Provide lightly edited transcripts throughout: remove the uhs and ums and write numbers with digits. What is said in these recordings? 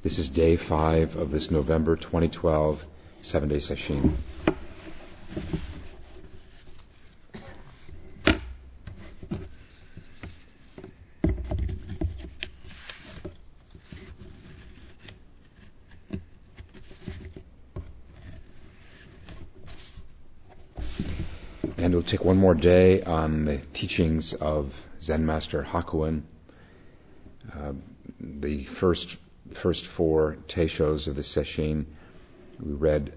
This is day 5 of this November 2012 7-day session. And we'll take one more day on the teachings of Zen Master Hakuin. The first 4 teishos of the sesshin we read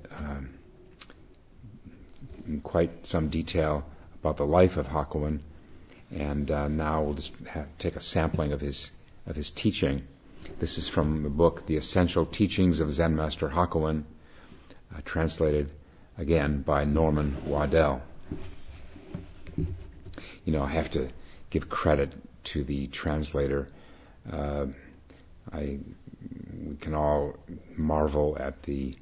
in quite some detail about the life of Hakuin, and now we'll just take a sampling of his teaching. This is from the book The Essential Teachings of Zen Master Hakuin, translated again by Norman Waddell. You know, I have to give credit to the translator. We can all marvel at the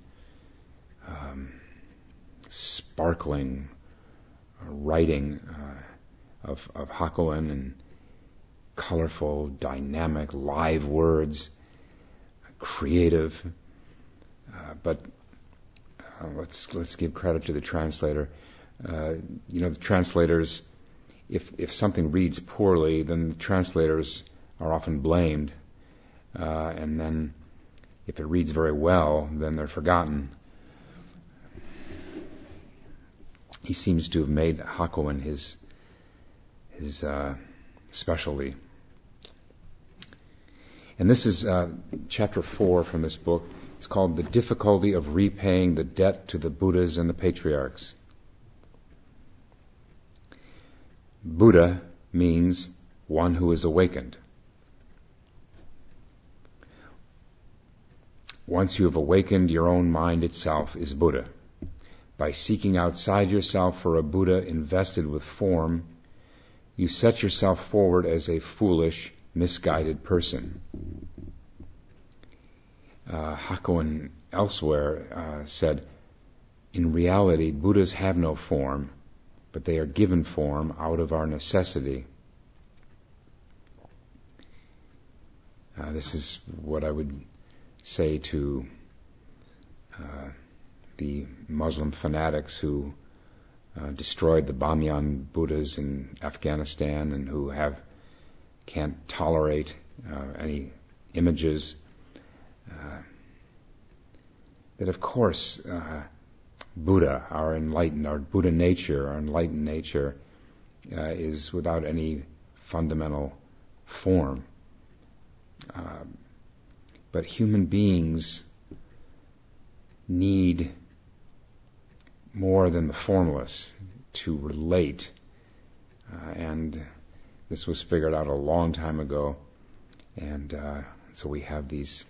sparkling writing of Hakuin, and colorful, dynamic, live words, creative. But let's give credit to the translator. The translators, if something reads poorly, then the translators are often blamed. And then if it reads very well, then they're forgotten. He seems to have made Hakuin his specialty. And this is chapter 4 from this book. It's called The Difficulty of Repaying the Debt to the Buddhas and the Patriarchs. Buddha means one who is awakened. Once you have awakened, your own mind itself is Buddha. By seeking outside yourself for a Buddha invested with form, you set yourself forward as a foolish, misguided person. Hakuin elsewhere said, in reality, Buddhas have no form, but they are given form out of our necessity. This is what I would say to the Muslim fanatics who destroyed the Bamyan Buddhas in Afghanistan and who can't tolerate any images. That of course Buddha, our enlightened nature, is without any fundamental form. But human beings need more than the formless to relate. And this was figured out a long time ago. And so we have this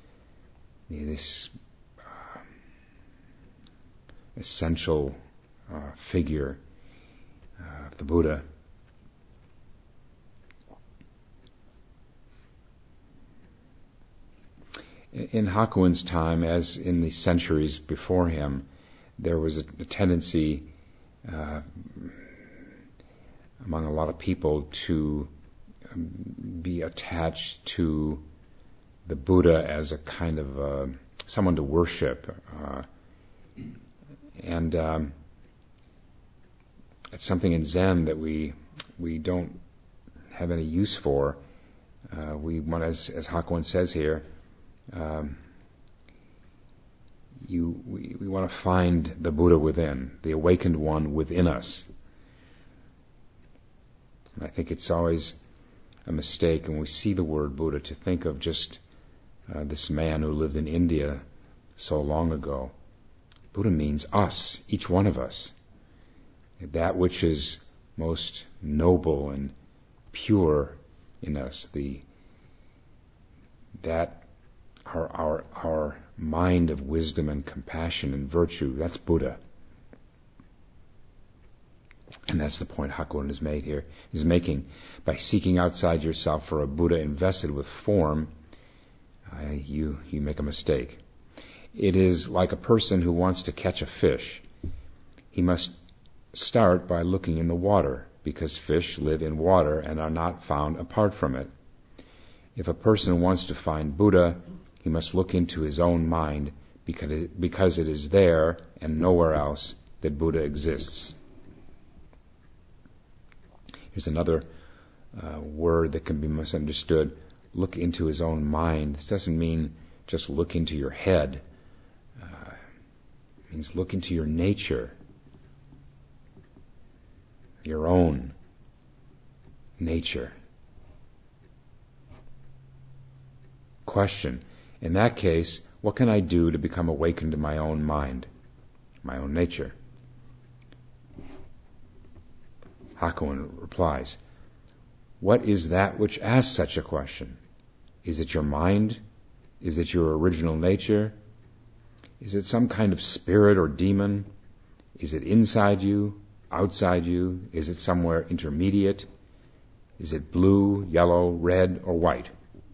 essential figure of the Buddha. In Hakuin's time, as in the centuries before him, there was a tendency among a lot of people to be attached to the Buddha as a kind of someone to worship. And it's something in Zen that we don't have any use for. We want, as Hakuin says here, we want to find the Buddha within, the awakened one within us. And I think it's always a mistake when we see the word Buddha to think of just this man who lived in India so long ago. Buddha means us, each one of us. That which is most noble and pure in us, our mind of wisdom and compassion and virtue, that's Buddha. And that's the point Hakuin is making. By seeking outside yourself for a Buddha invested with form, you make a mistake. It is like a person who wants to catch a fish. He must start by looking in the water, because fish live in water and are not found apart from it. If a person wants to find Buddha, He must look into his own mind because it is there and nowhere else that Buddha exists. Here's another word that can be misunderstood. Look into his own mind. This doesn't mean just look into your head. It means look into your nature, your own nature. Question: in that case, what can I do to become awakened to my own mind, my own nature? Hakuin replies, what is that which asks such a question? Is it your mind? Is it your original nature? Is it some kind of spirit or demon? Is it inside you, outside you? Is it somewhere intermediate? Is it blue, yellow, red, or white?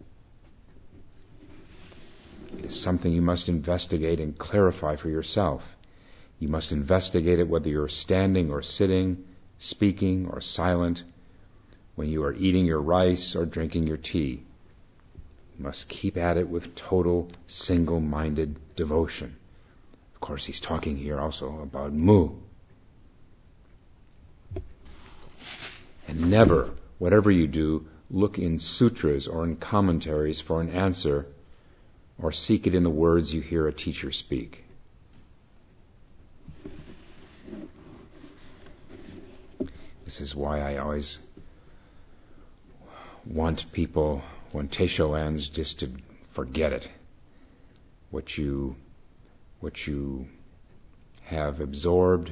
It is something you must investigate and clarify for yourself. You must investigate it whether you're standing or sitting, speaking or silent, when you are eating your rice or drinking your tea. You must keep at it with total, single-minded devotion. Of course, he's talking here also about Mu. And never, whatever you do, look in sutras or in commentaries for an answer, or seek it in the words you hear a teacher speak. This is why I always want people, when Teisho ends, just to forget it. What you have absorbed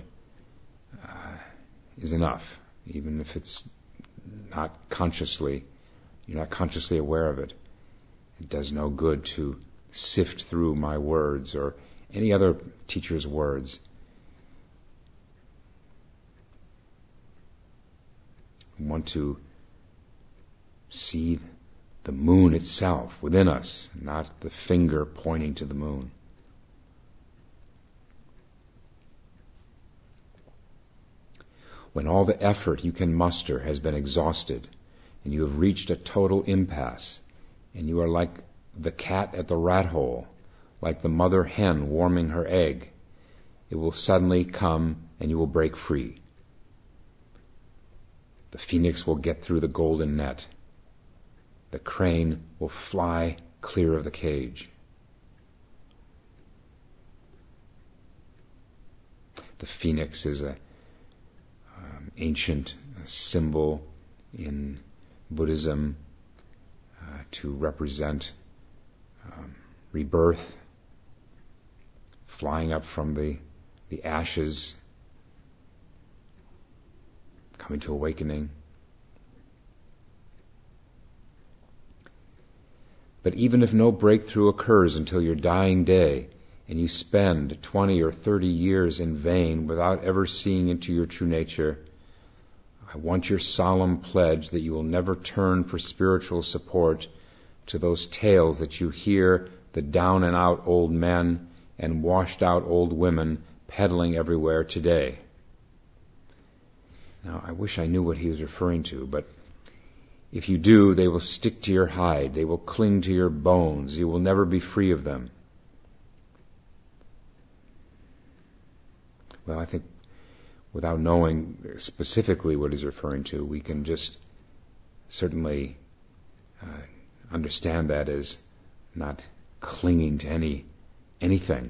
is enough, even if it's not consciously, you're not consciously aware of it. It does no good to sift through my words or any other teacher's words. We want to see the moon itself within us, not the finger pointing to the moon. When all the effort you can muster has been exhausted, and you have reached a total impasse, and you are like the cat at the rat hole, like the mother hen warming her egg, it will suddenly come and you will break free. The phoenix will get through the golden net. The crane will fly clear of the cage. The phoenix is an ancient symbol in Buddhism to represent rebirth, flying up from the ashes, coming to awakening. But even if no breakthrough occurs until your dying day, and you spend 20 or 30 years in vain without ever seeing into your true nature, I want your solemn pledge that you will never turn for spiritual support to those tales that you hear the down-and-out old men and washed-out old women peddling everywhere today. Now, I wish I knew what he was referring to, but if you do, they will stick to your hide. They will cling to your bones. You will never be free of them. Well, I think without knowing specifically what he's referring to, we can just certainly understand that as not clinging to anything.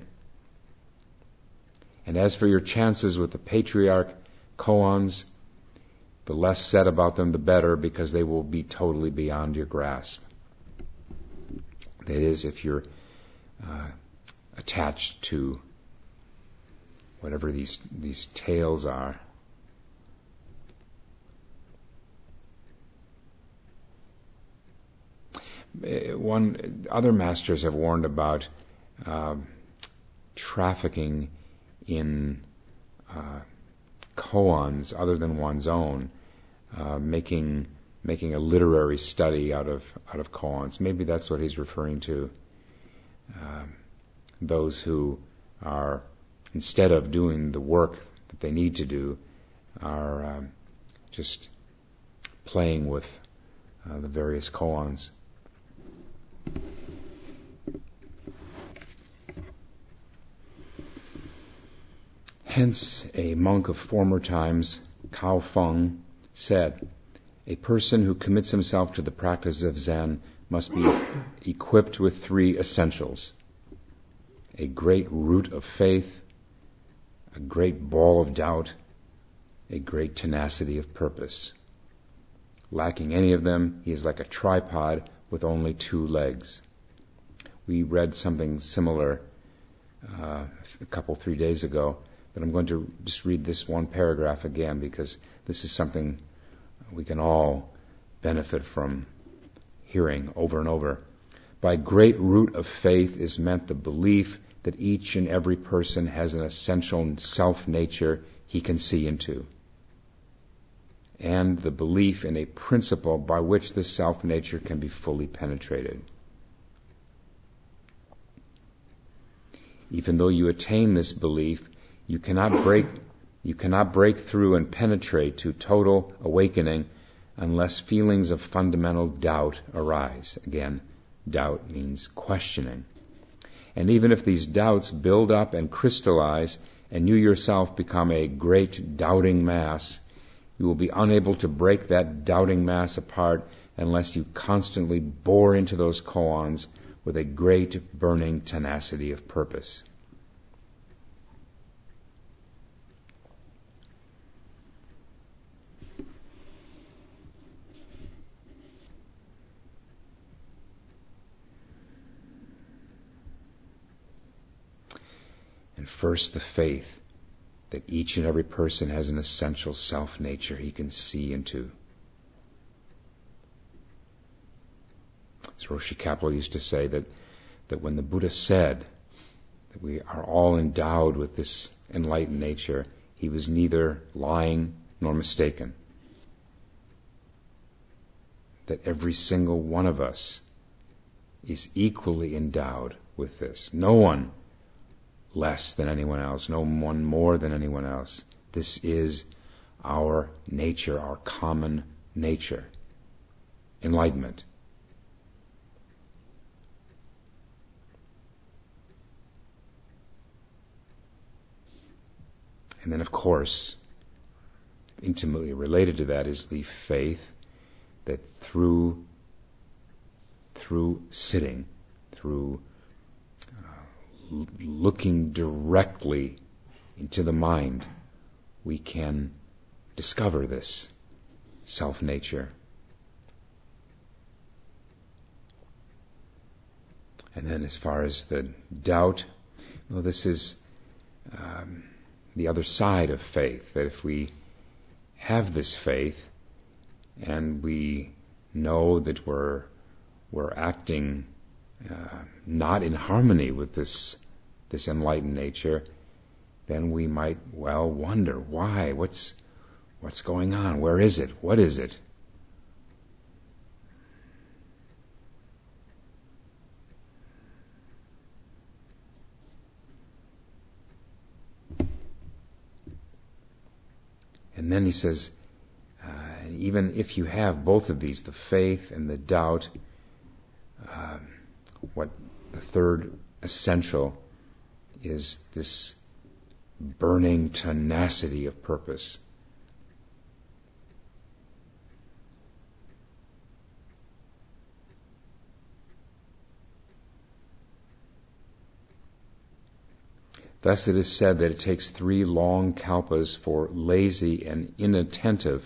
And as for your chances with the patriarch koans, the less said about them the better, because they will be totally beyond your grasp. That is, if you're attached to whatever these tales are. Other masters have warned about trafficking in koans other than one's own, making a literary study out of koans. Maybe that's what he's referring to. Those who are, instead of doing the work that they need to do, are just playing with the various koans. Hence, a monk of former times, Cao Feng, said, "A person who commits himself to the practice of Zen must be equipped with 3 essentials: a great root of faith, a great ball of doubt, a great tenacity of purpose. Lacking any of them, he is like a tripod with only 2 legs." We read something similar a 3 days ago, but I'm going to just read this one paragraph again because this is something we can all benefit from hearing over and over. By great root of faith is meant the belief that each and every person has an essential self-nature he can see into, and the belief in a principle by which this self-nature can be fully penetrated. Even though you attain this belief, you cannot break through and penetrate to total awakening unless feelings of fundamental doubt arise. Again, doubt means questioning. And even if these doubts build up and crystallize, and you yourself become a great doubting mass, you will be unable to break that doubting mass apart unless you constantly bore into those koans with a great burning tenacity of purpose. And first, the faith that each and every person has an essential self-nature he can see into. As Roshi Kapleau used to say, that when the Buddha said that we are all endowed with this enlightened nature, he was neither lying nor mistaken. That every single one of us is equally endowed with this. No one less than anyone else, no one more than anyone else. This is our nature, our common nature. Enlightenment. And then, of course, intimately related to that is the faith that through sitting, through looking directly into the mind, we can discover this self-nature. And then as far as the doubt, well, this is the other side of faith, that if we have this faith and we know that we're acting not in harmony with this enlightened nature, then we might well wonder why, what's going on, where is it, what is it? And then he says, even if you have both of these, the faith and the doubt, what the third essential is this burning tenacity of purpose. Thus it is said that it takes 3 long kalpas for lazy and inattentive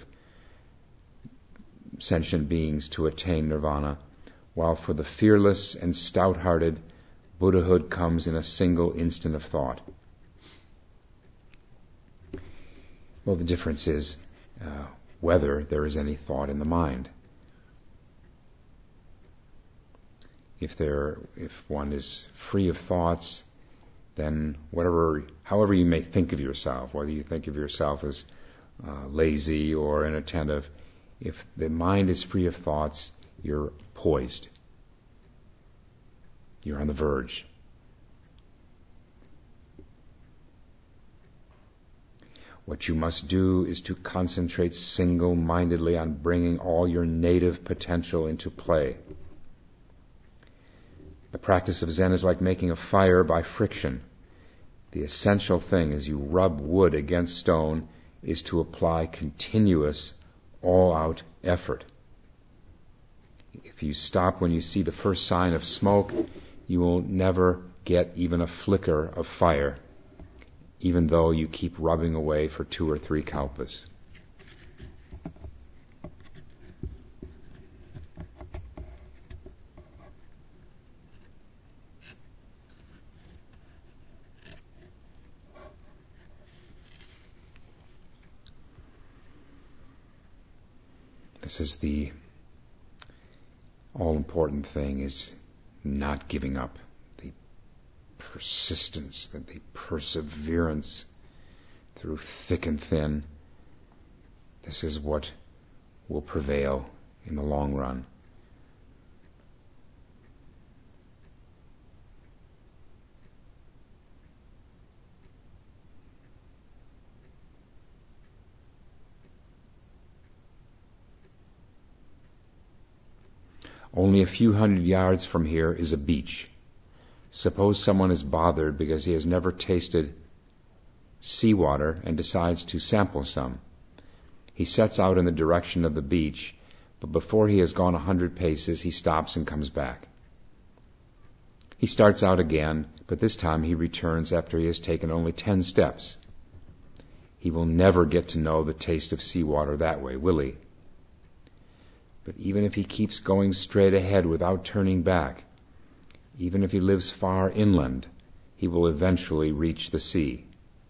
sentient beings to attain nirvana, while for the fearless and stout-hearted, Buddhahood comes in a single instant of thought. Well, the difference is whether there is any thought in the mind. If one is free of thoughts, then however you may think of yourself, whether you think of yourself as lazy or inattentive, if the mind is free of thoughts, you're poised. You're on the verge. What you must do is to concentrate single-mindedly on bringing all your native potential into play. The practice of Zen is like making a fire by friction. The essential thing as you rub wood against stone is to apply continuous, all-out effort. If you stop when you see the first sign of smoke, you will never get even a flicker of fire, even though you keep rubbing away for 2 or 3 kalpas. This is the all-important thing, is not giving up. The persistence, the perseverance through thick and thin. This is what will prevail in the long run. Only a few hundred yards from here is a beach. Suppose someone is bothered because he has never tasted seawater and decides to sample some. He sets out in the direction of the beach, but before he has gone 100 paces, he stops and comes back. He starts out again, but this time he returns after he has taken only 10 steps. He will never get to know the taste of seawater that way, will he? But even if he keeps going straight ahead without turning back, even if he lives far inland, he will eventually reach the sea.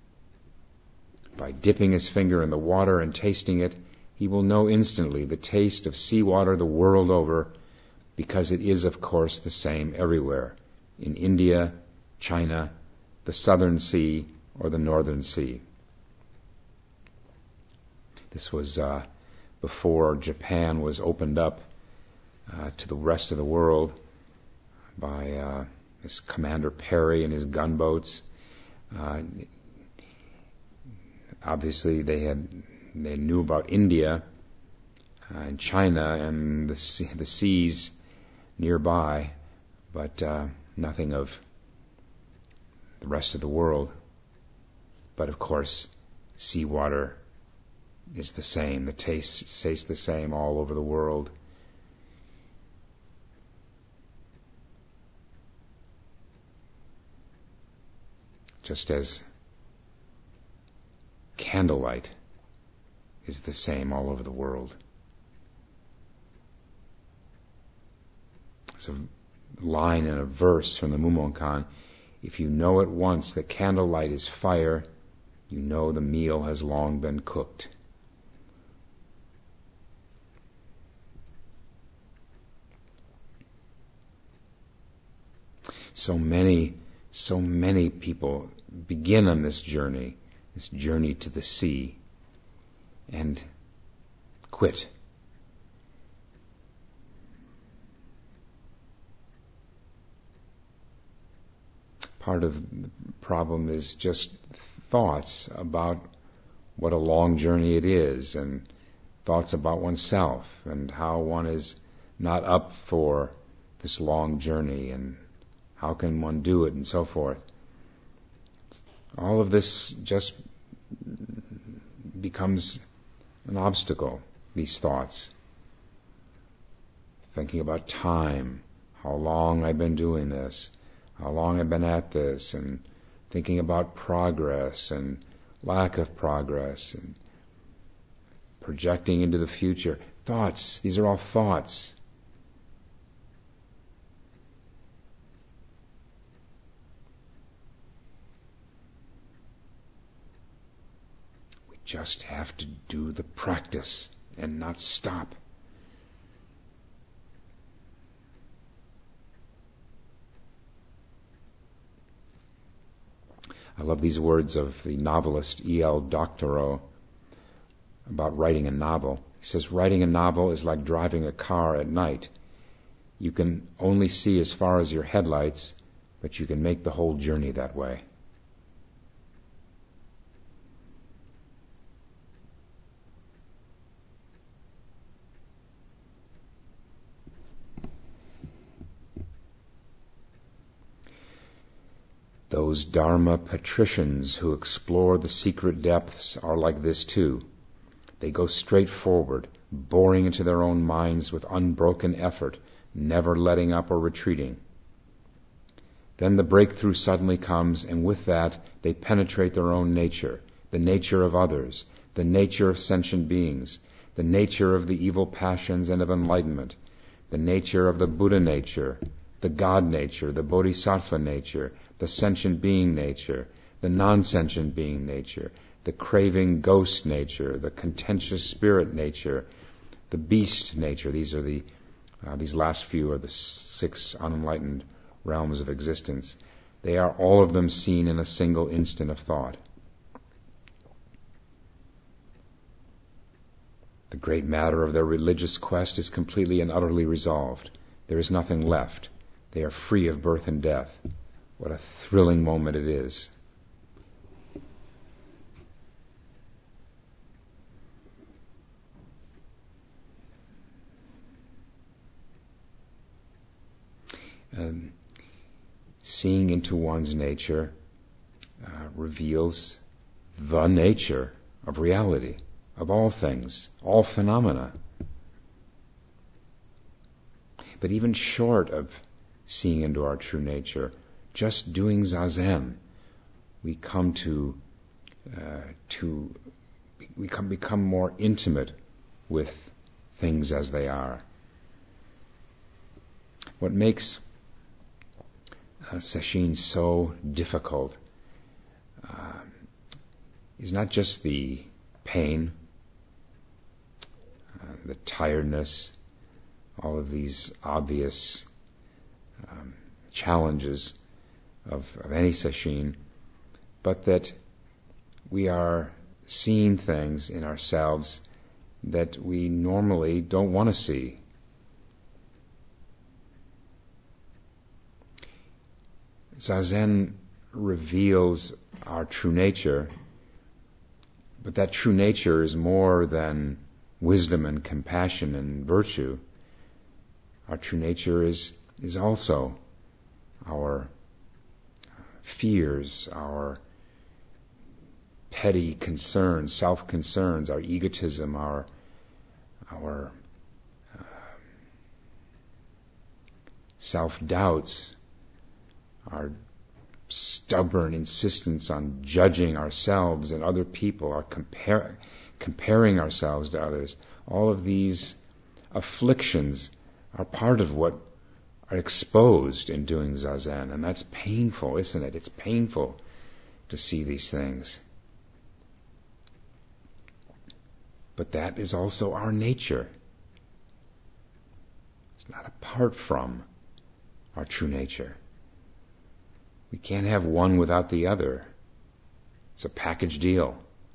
By dipping his finger in the water and tasting it, he will know instantly the taste of seawater the world over, because it is, of course, the same everywhere, in India, China, the Southern Sea, or the Northern Sea. This was before Japan was opened up to the rest of the world by this Commander Perry and his gunboats. Obviously, they knew about India and China and the seas nearby, but nothing of the rest of the world. But of course, seawater is the same. The taste tastes the same all over the world. Just as candlelight is the same all over the world. It's a line in a verse from the Mumonkan. If you know at once that candlelight is fire, you know the meal has long been cooked. So many people begin on this journey to the sea, and quit. Part of the problem is just thoughts about what a long journey it is, and thoughts about oneself, and how one is not up for this long journey, and how can one do it, and so forth. All of this just becomes an obstacle, these thoughts. Thinking about time, how long I've been doing this, how long I've been at this, and thinking about progress and lack of progress, and projecting into the future. Thoughts, these are all thoughts. Just have to do the practice and not stop. I love these words of the novelist E.L. Doctorow about writing a novel. He says, writing a novel is like driving a car at night. You can only see as far as your headlights, but you can make the whole journey that way. Those Dharma patricians who explore the secret depths are like this too. They go straight forward, boring into their own minds with unbroken effort, never letting up or retreating. Then the breakthrough suddenly comes, and with that they penetrate their own nature, the nature of others, the nature of sentient beings, the nature of the evil passions and of enlightenment, the nature of the Buddha nature, the God nature, the Bodhisattva nature, the sentient being nature, the non-sentient being nature, the craving ghost nature, the contentious spirit nature, the beast nature. These last few are the 6 unenlightened realms of existence. They are all of them seen in a single instant of thought. The great matter of their religious quest is completely and utterly resolved. There is nothing left. They are free of birth and death. What a thrilling moment it is. Seeing into one's nature reveals the nature of reality, of all things, all phenomena. But even short of seeing into our true nature, just doing zazen, we come to become more intimate with things as they are. What makes sesshin so difficult is not just the pain, the tiredness, all of these obvious challenges of any sesshin, but that we are seeing things in ourselves that we normally don't want to see. Zazen reveals our true nature, but that true nature is more than wisdom and compassion and virtue. Our true nature is also our fears, our petty concerns, self-concerns, our egotism, our self-doubts, our stubborn insistence on judging ourselves and other people, our comparing ourselves to others. All of these afflictions are part of what are exposed in doing zazen, and that's painful, isn't it? It's painful to see these things. But that is also our nature. It's not apart from our true nature. We can't have one without the other. It's a package deal.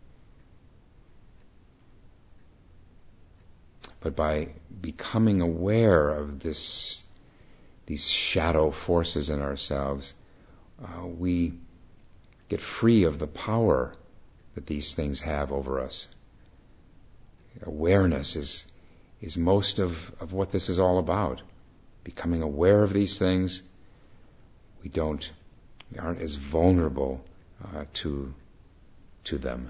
But by becoming aware of these shadow forces in ourselves, we get free of the power that these things have over us. Awareness is most of what this is all about. Becoming aware of these things, we aren't as vulnerable to them.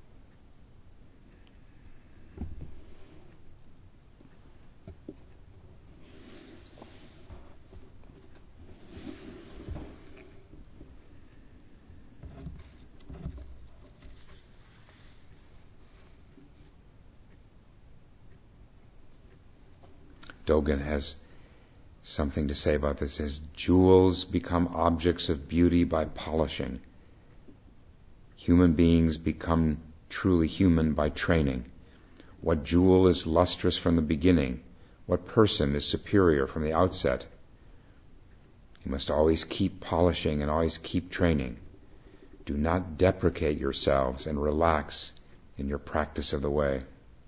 Dogen has something to say about this. He says, jewels become objects of beauty by polishing. Human beings become truly human by training. What jewel is lustrous from the beginning? What person is superior from the outset? You must always keep polishing and always keep training. Do not deprecate yourselves and relax in your practice of the way.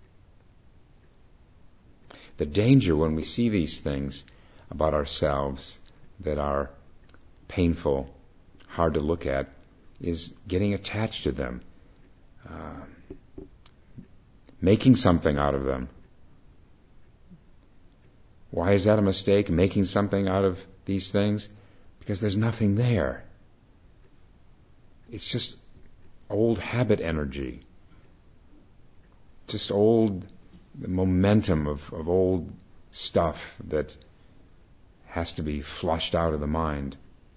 The danger when we see these things about ourselves that are painful, hard to look at, is getting attached to them, making something out of them. Why is that a mistake, making something out of these things? Because there's nothing there. it's just old habit energy. Just old momentum of old stuff that has to be flushed out of the mind.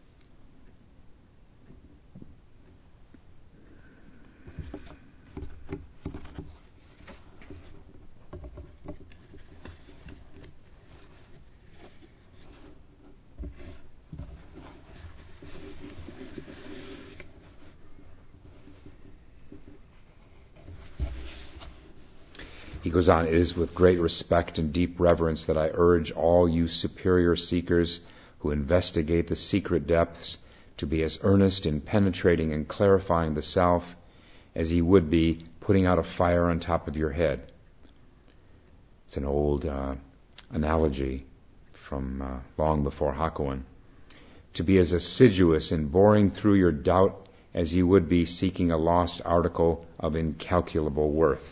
He goes on, it is with great respect and deep reverence that I urge all you superior seekers who investigate the secret depths to be as earnest in penetrating and clarifying the self as ye would be putting out a fire on top of your head. It's an old analogy from long before Hakuin. To be as assiduous in boring through your doubt as ye would be seeking a lost article of incalculable worth.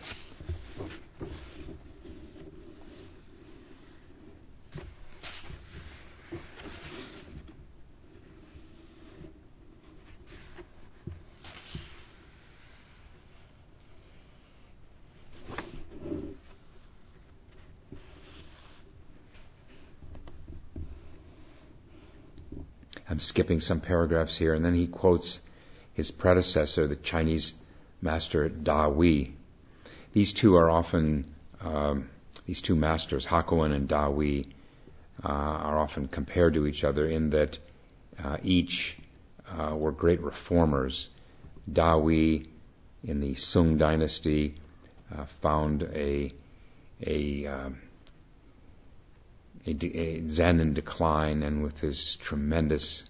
I'm skipping some paragraphs here, and then he quotes his predecessor, the Chinese master Da Wei. These two are often, these two masters, Hakuin and Da Wei, are often compared to each other in that each were great reformers. Da Wei, in the Sung dynasty, found a Zen in decline, and with his tremendous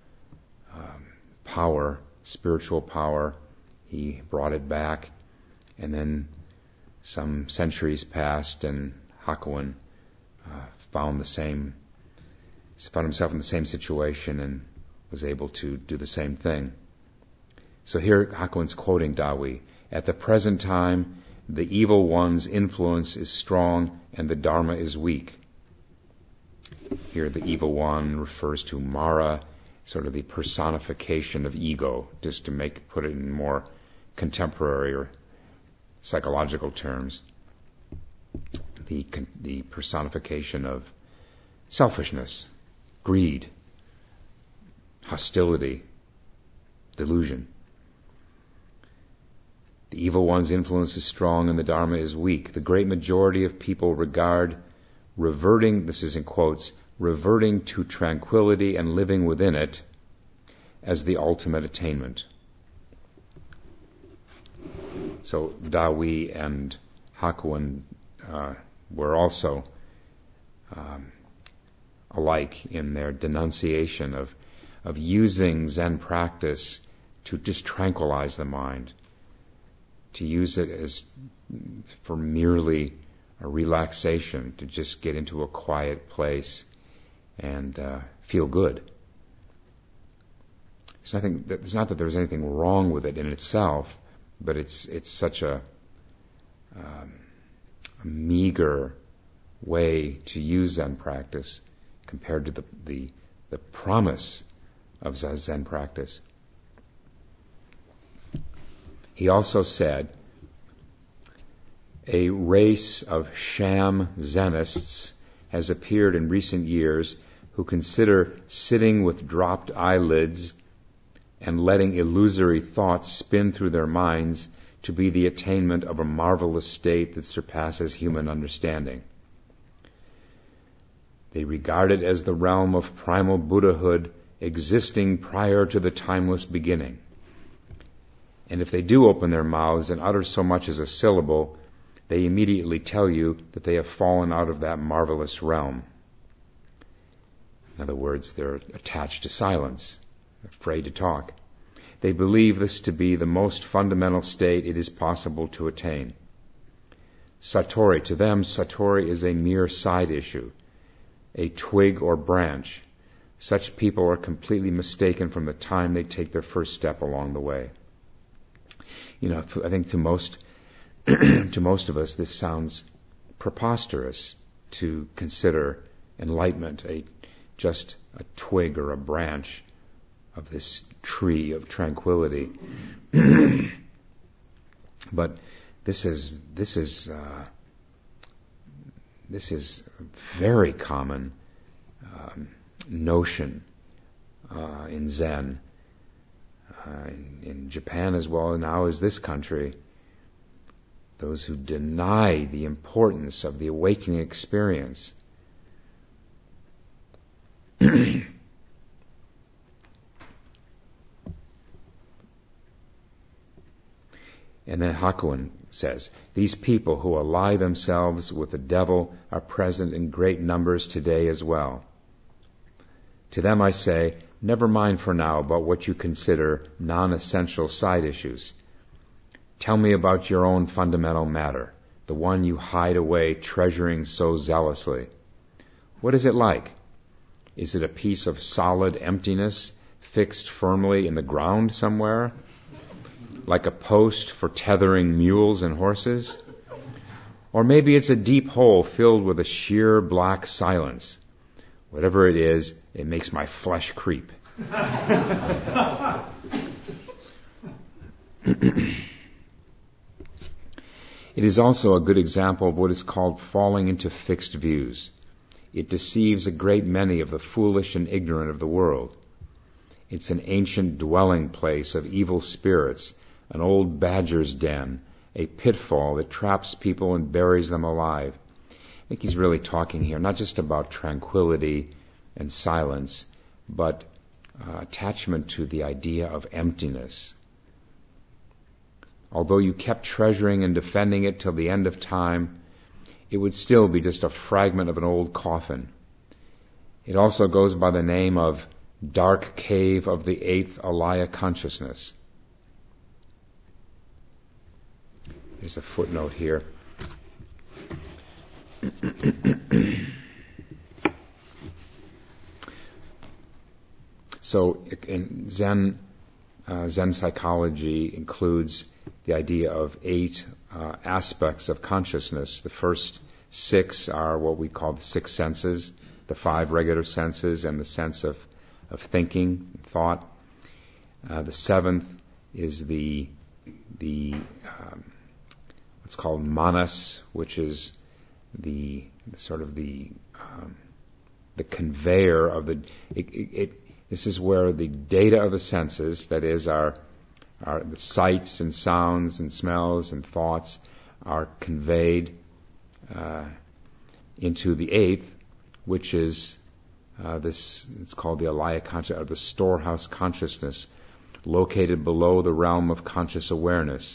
power, spiritual power, he brought it back. And then some centuries passed, and Hakuin found himself in the same situation and was able to do the same thing. So here Hakuin's quoting Da Wei. At the present time, the evil one's influence is strong and the Dharma is weak. Here the evil one refers to Mara, sort of the personification of ego, just to put it in more contemporary or psychological terms. The personification of selfishness, greed, hostility, delusion. The evil one's influence is strong and the Dharma is weak. The great majority of people regard reverting, this is in quotes, reverting to tranquility and living within it as the ultimate attainment. So Da Wei and Hakuin were also alike in their denunciation of using Zen practice to just tranquilize the mind, to use it as for merely a relaxation, to just get into a quiet place and feel good. It's not that there's anything wrong with it in itself, but it's such a meager way to use Zen practice compared to the promise of Zen practice. He also said, a race of sham Zenists has appeared in recent years who consider sitting with dropped eyelids and letting illusory thoughts spin through their minds to be the attainment of a marvelous state that surpasses human understanding. They regard it as the realm of primal Buddhahood existing prior to the timeless beginning. And if they do open their mouths and utter so much as a syllable, they immediately tell you that they have fallen out of that marvelous realm. In other words, they're attached to silence, afraid to talk. They believe this to be the most fundamental state it is possible to attain. Satori, to them, Satori is a mere side issue, a twig or branch. Such people are completely mistaken from the time they take their first step along the way. I think to most of us, this sounds preposterous to consider enlightenment just a twig or a branch this tree of tranquility. But this is very common notion in Zen, in Japan as well now as this country. Those who deny the importance of the awakening experience. And then Hakuin says, these people who ally themselves with the devil are present in great numbers today as well. To them I say, never mind for now about what you consider non-essential side issues. Tell me about your own fundamental matter, the one you hide away, treasuring so zealously. What is it like? Is it a piece of solid emptiness fixed firmly in the ground somewhere? Like a post for tethering mules and horses? Or maybe it's a deep hole filled with a sheer black silence. Whatever it is, it makes my flesh creep. It is also a good example of what is called falling into fixed views. It deceives a great many of the foolish and ignorant of the world. It's an ancient dwelling place of evil spirits, an old badger's den, a pitfall that traps people and buries them alive. I think he's really talking here not just about tranquility and silence, but attachment to the idea of emptiness. Although you kept treasuring and defending it till the end of time, it would still be just a fragment of an old coffin. It also goes by the name of Dark Cave of the Eighth Alaya Consciousness. There's a footnote here. So in Zen psychology includes the idea of 8 aspects of consciousness. The first 6 are what we call the 6 senses, the 5 regular senses, and the sense of thinking, thought. The 7th is the what's called manas, which is the sort of the conveyor of the. This is where the data of the senses, that is, the sights and sounds and smells and thoughts, are conveyed into the 8th, which is this. It's called the alaya consciousness, or the storehouse consciousness, located below the realm of conscious awareness.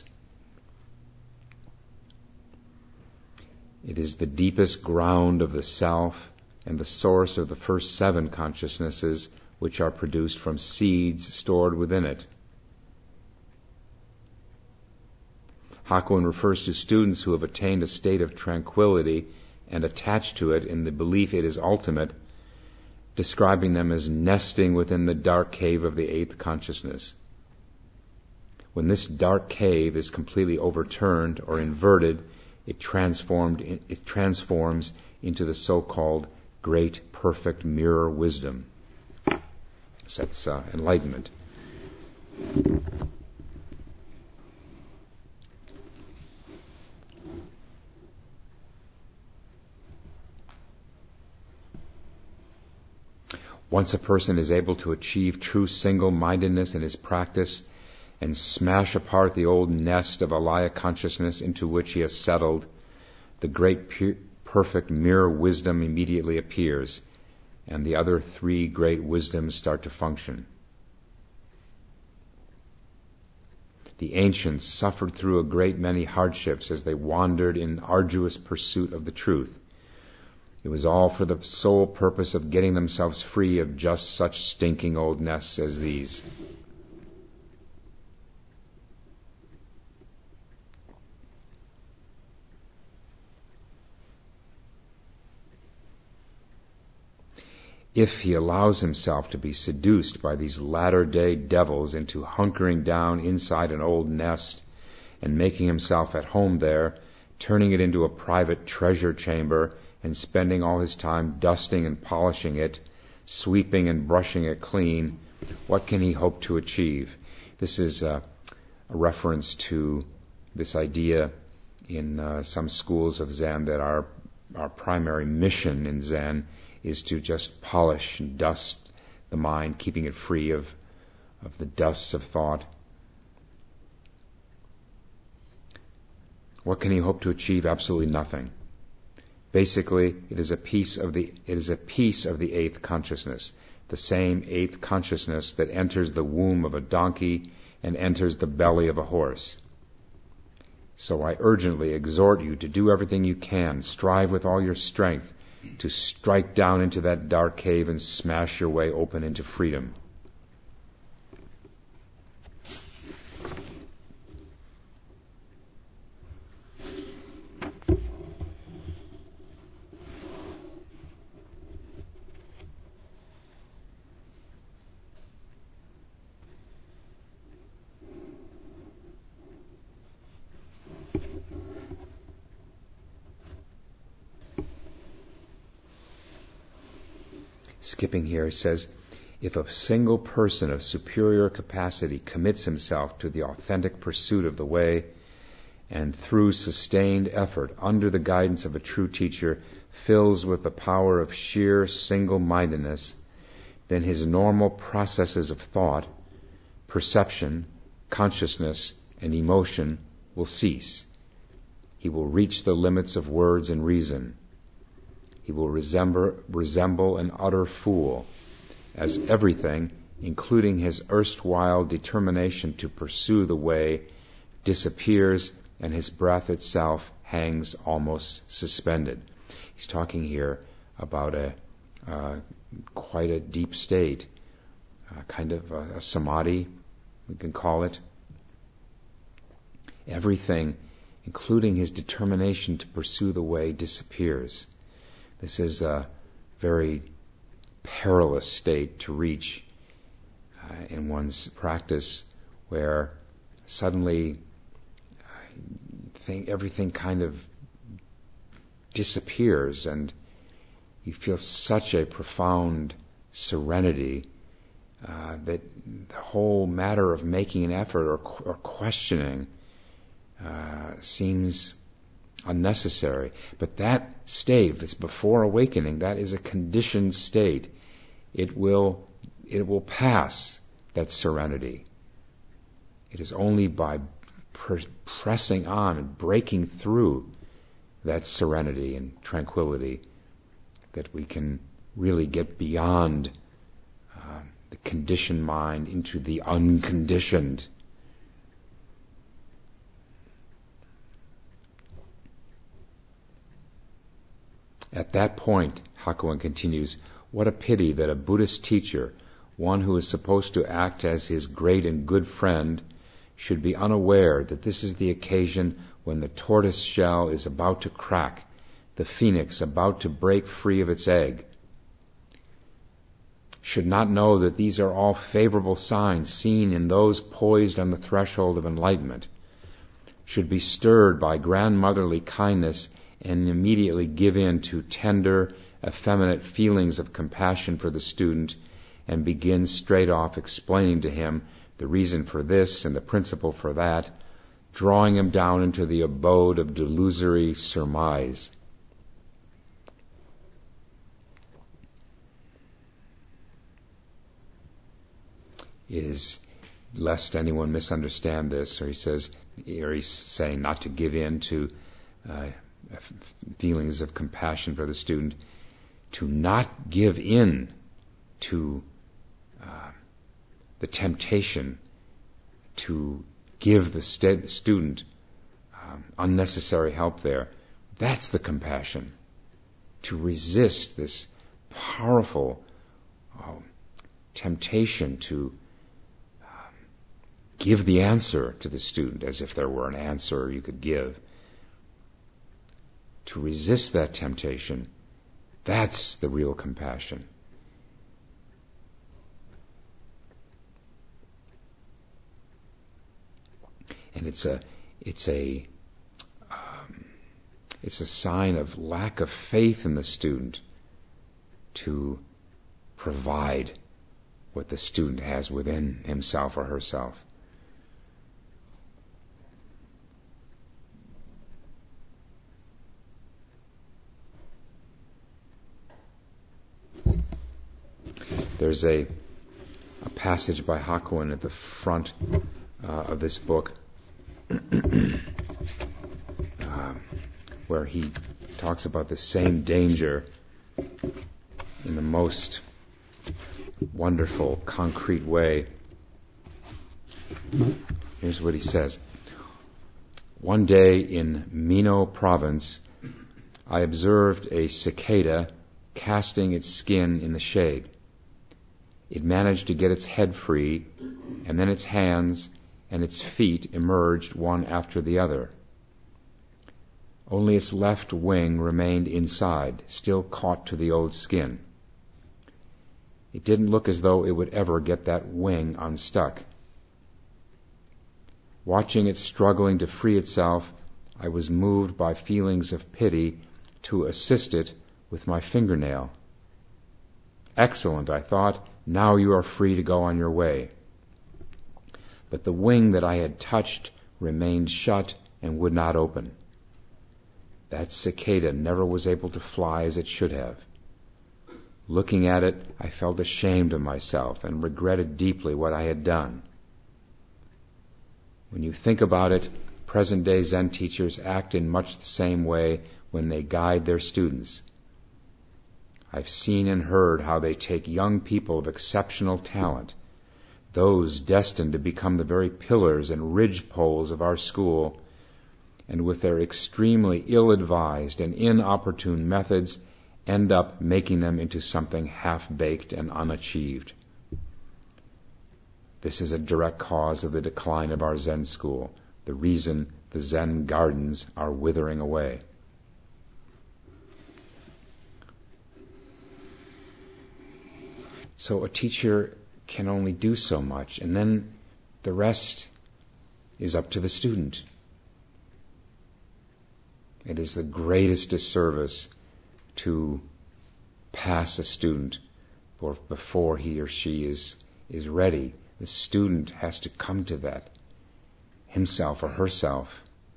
It is the deepest ground of the self and the source of the first 7 consciousnesses, which are produced from seeds stored within it. Hakuin refers to students who have attained a state of tranquility and attached to it in the belief it is ultimate, describing them as nesting within the dark cave of the 8th consciousness. When this dark cave is completely overturned or inverted, it transforms into the so-called great perfect mirror wisdom. So that's enlightenment. Once a person is able to achieve true single-mindedness in his practice and smash apart the old nest of alaya consciousness into which he has settled, the great perfect mirror wisdom immediately appears, and the other 3 great wisdoms start to function. The ancients suffered through a great many hardships as they wandered in arduous pursuit of the truth. It was all for the sole purpose of getting themselves free of just such stinking old nests as these. If he allows himself to be seduced by these latter-day devils into hunkering down inside an old nest and making himself at home there, turning it into a private treasure chamber and spending all his time dusting and polishing it, sweeping and brushing it clean, What can he hope to achieve? This is a reference to this idea in some schools of Zen that our primary mission in Zen is to just polish and dust the mind, keeping it free of the dusts of thought. What can he hope to achieve? Absolutely nothing. Basically, it is a piece of the eighth consciousness, the same eighth consciousness that enters the womb of a donkey and enters the belly of a horse. So I urgently exhort you to do everything you can, strive with all your strength to strike down into that dark cave and smash your way open into freedom. Skipping here, he says, if a single person of superior capacity commits himself to the authentic pursuit of the way, and through sustained effort, under the guidance of a true teacher, fills with the power of sheer single-mindedness, then his normal processes of thought, perception, consciousness, and emotion will cease. He will reach the limits of words and reason. He will resemble an utter fool, as everything, including his erstwhile determination to pursue the way, disappears and his breath itself hangs almost suspended. He's talking here about quite a deep state, kind of a samadhi, we can call it. Everything, including his determination to pursue the way, disappears. This is a very perilous state to reach in one's practice, where suddenly everything kind of disappears and you feel such a profound serenity that the whole matter of making an effort or questioning seems unnecessary. But that state, that's before awakening, that is a conditioned state. It will pass, that serenity. It is only by pressing on and breaking through that serenity and tranquility that we can really get beyond the conditioned mind into the unconditioned. At that point, Hakuin continues, what a pity that a Buddhist teacher, one who is supposed to act as his great and good friend, should be unaware that this is the occasion when the tortoise shell is about to crack, the phoenix about to break free of its egg. Should not know that these are all favorable signs seen in those poised on the threshold of enlightenment. Should be stirred by grandmotherly kindness and immediately give in to tender, effeminate feelings of compassion for the student, and begin straight off explaining to him the reason for this and the principle for that, drawing him down into the abode of delusory surmise. It is, lest anyone misunderstand this, or he's saying not to give in to feelings of compassion for the student, to not give in to the temptation to give the student unnecessary help there. That's the compassion. To resist this powerful temptation to give the answer to the student as if there were an answer you could give. To resist that temptation, that's the real compassion. And it's a sign of lack of faith in the student to provide what the student has within himself or herself. There's a passage by Hakuin at the front of this book where he talks about the same danger in the most wonderful, concrete way. Here's what he says. One day in Mino province, I observed a cicada casting its skin in the shade. It managed to get its head free, and then its hands and its feet emerged one after the other. Only its left wing remained inside, still caught to the old skin. It didn't look as though it would ever get that wing unstuck. Watching it struggling to free itself, I was moved by feelings of pity to assist it with my fingernail. Excellent, I thought. Now you are free to go on your way. But the wing that I had touched remained shut and would not open. That cicada never was able to fly as it should have. Looking at it, I felt ashamed of myself and regretted deeply what I had done. When you think about it, present-day Zen teachers act in much the same way when they guide their students. I've seen and heard how they take young people of exceptional talent, those destined to become the very pillars and ridgepoles of our school, and with their extremely ill-advised and inopportune methods end up making them into something half-baked and unachieved. This is a direct cause of the decline of our Zen school, the reason the Zen gardens are withering away. So a teacher can only do so much, and then the rest is up to the student. It is the greatest disservice to pass a student before he or she is ready. The student has to come to that himself or herself.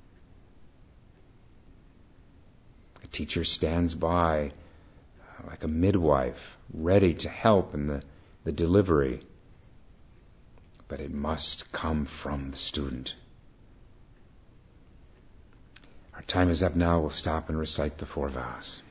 A teacher stands by like a midwife, ready to help in the delivery. But it must come from the student. Our time is up now. We'll stop and recite the 4 vows.